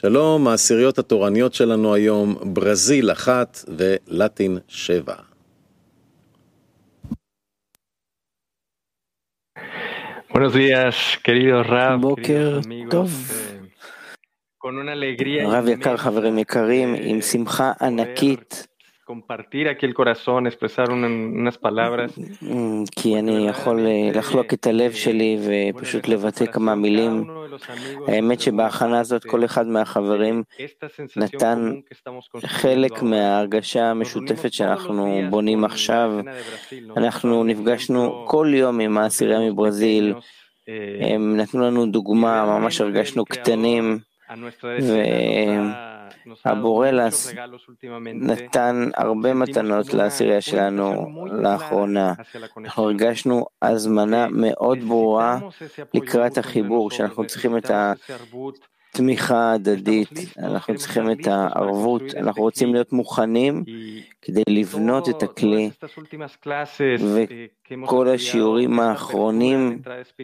שלום, העשיריות התורניות שלנו היום, ברזיל 1 ולטין 7. Buenos días, querido Rav, בוקר queridos amigos. טוב, Con una alegría רב יקר, inmensa חברים יקרים, de עם שמחה poder ענקית, compartir aquí el corazón, expresar unas palabras. כי אני יכול לחלוק את הלב שלי ופשוט לבטא כמה מילים. האמת שבהכנה הזאת כל אחד מהחברים נתן חלק מההרגשה המשותפת שאנחנו בונים עכשיו. אנחנו נפגשנו כל יום עם העשירייה מברזיל, הם נתנו לנו דוגמה, ממש הרגשנו קטנים, והבורלס נתן הרבה מתנות לעשירייה שלנו לאחרונה. אנחנו הרגשנו הזמנה מאוד ברורה לקראת החיבור, שאנחנו צריכים את התמיכה ההדדית, אנחנו צריכים את הערבות, אנחנו רוצים להיות מוכנים כדי לבנות את הכלי, וכל השיעורים האחרונים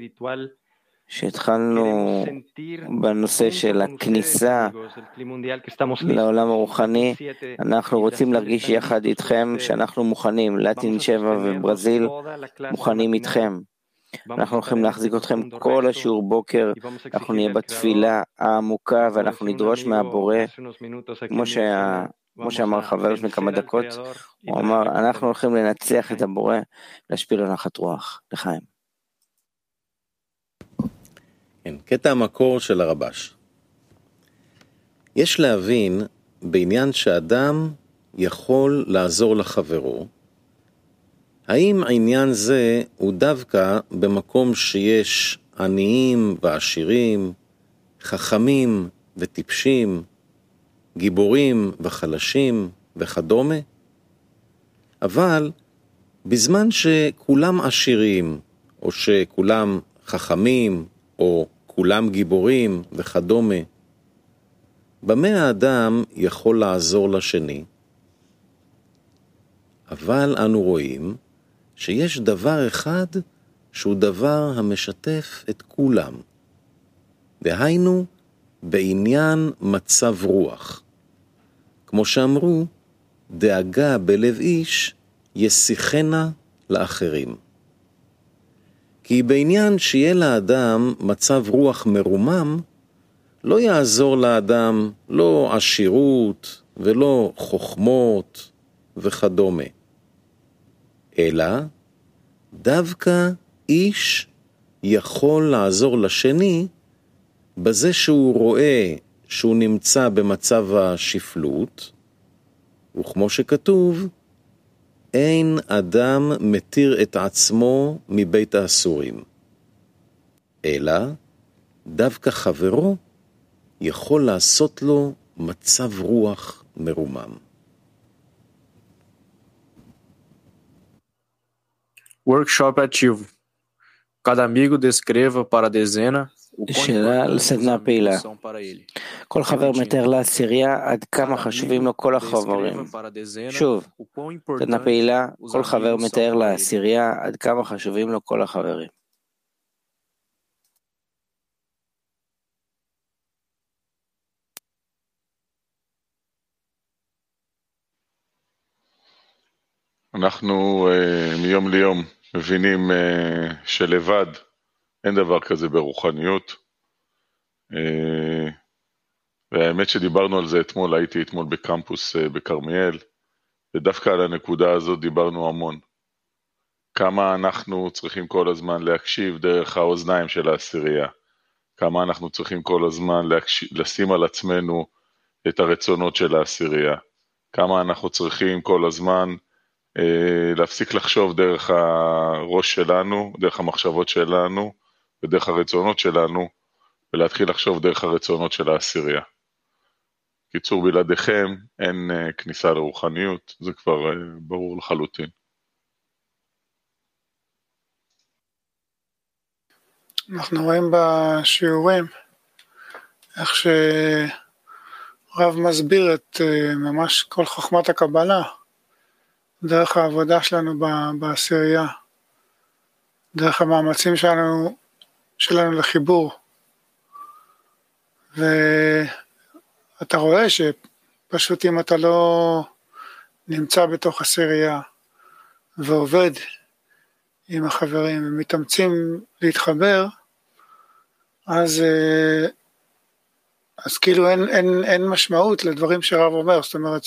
שהתחלנו בנושא של הכניסה לעולם הרוחני, אנחנו רוצים להרגיש יחד איתכם שאנחנו מוכנים, לטין 7 וברזיל מוכנים איתכם. אנחנו הולכים להחזיק אתכם כל השיעור בוקר, אנחנו נהיה בתפילה העמוקה ואנחנו נדרוש מהבורא, כמו שאמר חבר לפני כמה דקות, הוא אמר, אנחנו הולכים לנצח את הבורא, להשפיע לו נחת רוח. לחיים. כן, קטע המקור של הרבש. יש להבין בעניין שאדם יכול לעזור לחברו, האם העניין זה הוא דווקא במקום שיש עניים ועשירים, חכמים וטיפשים, גיבורים וחלשים וכדומה? אבל בזמן שכולם עשירים, או שכולם חכמים, או כולם גיבורים וכדומה, במה האדם יכול לעזור לשני? אבל אנו רואים שיש דבר אחד שהוא דבר המשתף את כולם. דהיינו, בעניין מצב רוח. כמו שאמרו, דאגה בלב איש ישיחנה לאחרים. כי בעניין שיהיה לאדם מצב רוח מרומם, לא יעזור לאדם לא עשירות ולא חוכמות וכדומה. אלא דווקא איש יכול לעזור לשני בזה שהוא רואה שהוא נמצא במצב השפלות, וכמו שכתוב, אין אדם מתיר את עצמו מבית האסורים. אלא דווקא חברו יכול לעשות לו מצב רוח מרומם. Workshop ativo. Cada amigo descreva para a dezena שאלה על סדנה פעילה. כל חבר מתאר לעשירייה עד כמה חשובים לו כל החברים. שוב, סדנה פעילה, כל חבר מתאר לעשירייה עד כמה חשובים לו כל החברים. אנחנו מיום ליום מבינים שלבד אין דבר כזה ברוחניות, והאמת שדיברנו על זה אתמול, הייתי אתמול בקמפוס בקרמיאל, ודווקא על הנקודה הזאת דיברנו המון. כמה אנחנו צריכים כל הזמן להקשיב דרך האוזניים של העשירייה, כמה אנחנו צריכים כל הזמן לשים על עצמנו את הרצונות של העשירייה, כמה אנחנו צריכים כל הזמן להפסיק לחשוב דרך הראש שלנו, דרך המחשבות שלנו, ודרך הרצונות שלנו, ולהתחיל לחשוב דרך הרצונות של העשירייה. קיצור, בלעדיכם אין כניסה לרוחניות, זה כבר ברור לחלוטין. אנחנו רואים בשיעורים איך שרב מסביר את ממש כל חוכמת הקבלה, דרך העבודה שלנו בעשירייה, דרך המאמצים שלנו לחיבור. אתה רואה שפשוט אם אתה לא נמצא בתוך עשירייה ועובד עם החברים ומתאמצים להתחבר, אז כאילו אין משמעות לדברים שרב אומר, זאת אומרת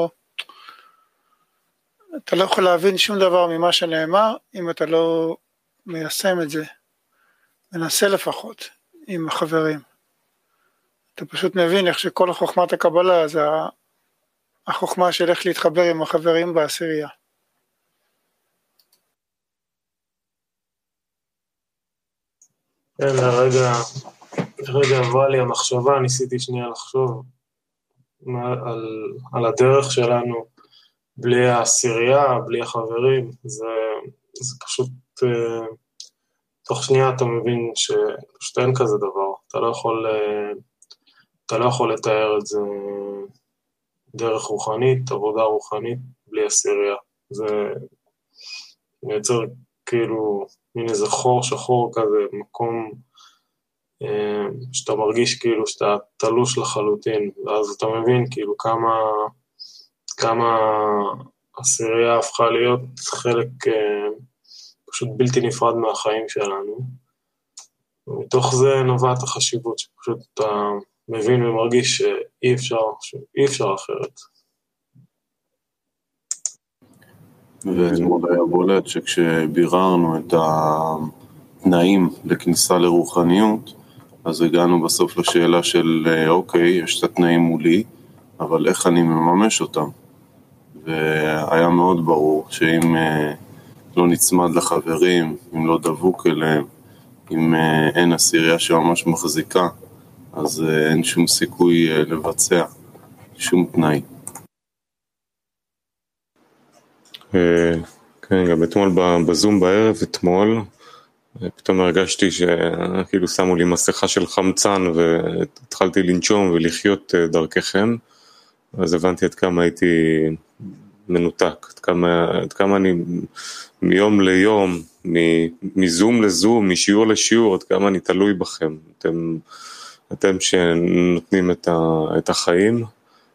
אתה לא יכול להבין שום דבר ממה שנאמר אם אתה לא מיישם את זה, מנסה לפחות עם החברים. אתה פשוט מבין איך שכל חוכמת הקבלה זה החוכמה של איך להתחבר עם החברים בעשירייה. כן, לרגע עברה לי המחשבה, ניסיתי שנייה לחשוב על הדרך שלנו בלי העשירייה, בלי החברים, זה פשוט, תוך שנייה אתה מבין שפשוט אין כזה דבר, אתה לא יכול לתאר את זה דרך רוחנית, עבודה רוחנית, בלי עשירייה. זה מייצר כאילו מין איזה חור שחור כזה, מקום שאתה מרגיש כאילו שאתה תלוש לחלוטין, ואז אתה מבין כאילו כמה עשירייה הפכה להיות חלק פשוט בלתי נפרד מהחיים שלנו. ומתוך זה נובעת החשיבות, שפשוט אתה מבין ומרגיש שאי אפשר אחרת. ואתמול היה בולט שכשביררנו את התנאים לכניסה לרוחניות, אז הגענו בסוף לשאלה של אוקיי, יש את התנאים מולי, אבל איך אני מממש אותם? והיה מאוד ברור שאם לא נצמד לחברים, אם לא דבוק אליהם, אם אין עשירייה שממש מחזיקה, אז אין שום סיכוי לבצע שום תנאי. כן, גם אתמול בזום בערב, פתאום הרגשתי שכאילו שמו לי מסכה של חמצן והתחלתי לנשום ולחיות דרככם, אז הבנתי עד כמה הייתי מנותק, עד כמה אני מיום ליום, מזום לזום, משיעור לשיעור, עד כמה אני תלוי בכם. אתם שנותנים את החיים,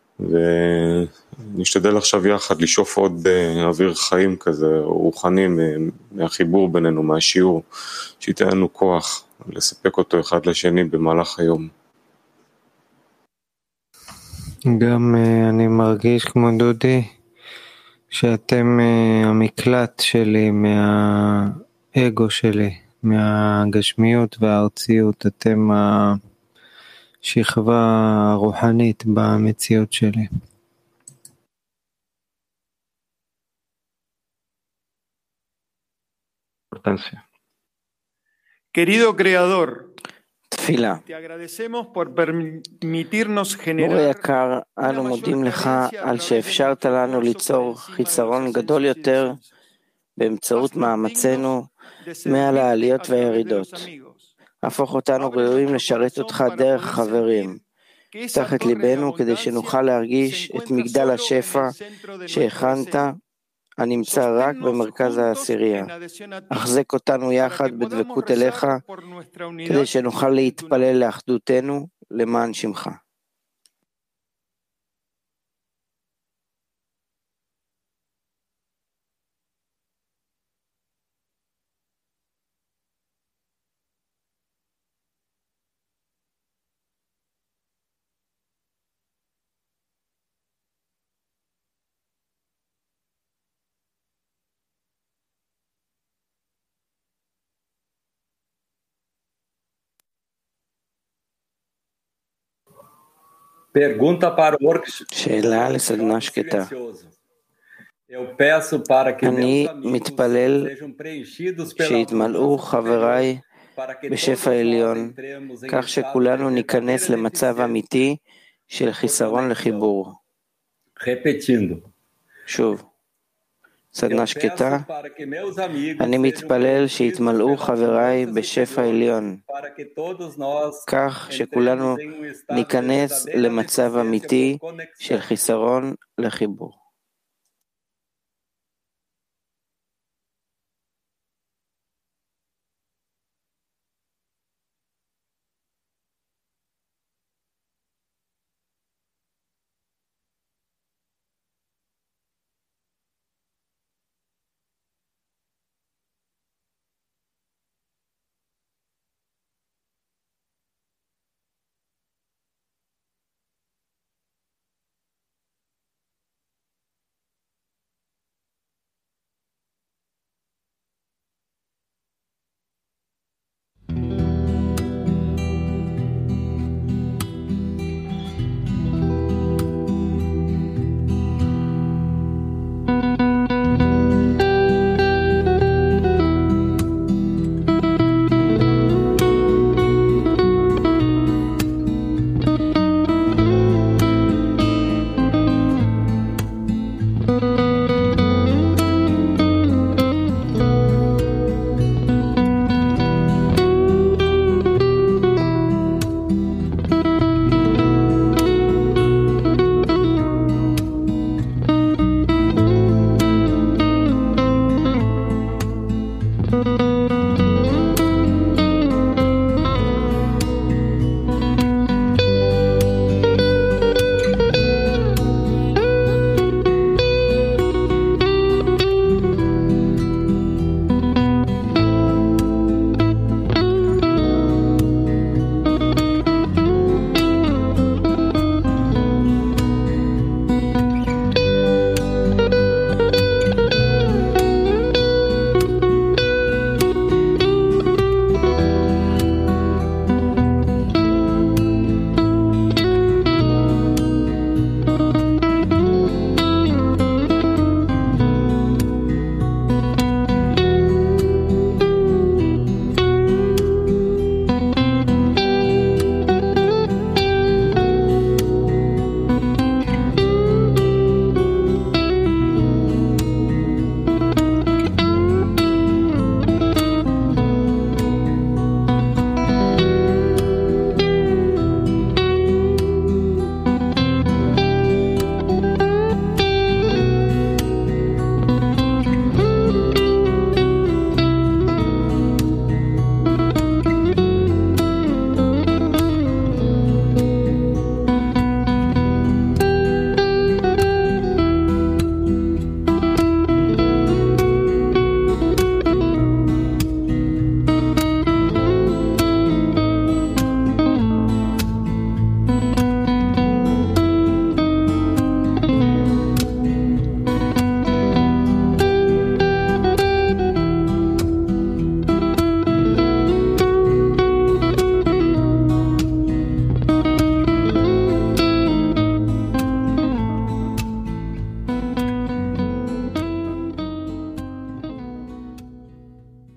ונשתדל עכשיו יחד לשאוף עוד אוויר חיים כזה, רוחני מהחיבור בינינו, מהשיעור, שייתן לנו כוח לספק אותו אחד לשני במהלך היום. גם אני מרגיש כמו דודי, שאתם המקלט שלי מהאגו שלי, מהגשמיות והארציות, אתם השכבה הרוחנית במציאות שלי. Querido Creador, תפילה. בורא יקר, אנו מודים לך על שאפשרת לנו ליצור חיסרון גדול יותר באמצעות מאמצינו מעל העליות והירידות. הפוך אותנו ראויים לשרת אותך דרך חברים. פתח את ליבנו כדי שנוכל להרגיש את מגדל השפע שהכנת, הנמצא רק במרכז העשירייה. החזק אותנו יחד בדבקות אליך, כדי שנוכל להתפלל לאחדותנו למען שמך. שאלה לסדנה שקטה. אני מתפלל שיתמלאו חבריי בשפע עליון, כך שכולנו ניכנס למצב אמיתי של חיסרון לחיבור. שוב, סדנה שקטה. אני מתפלל שיתמלאו חבריי בשפע עליון, כך שכולנו ניכנס למצב אמיתי של חיסרון לחיבור.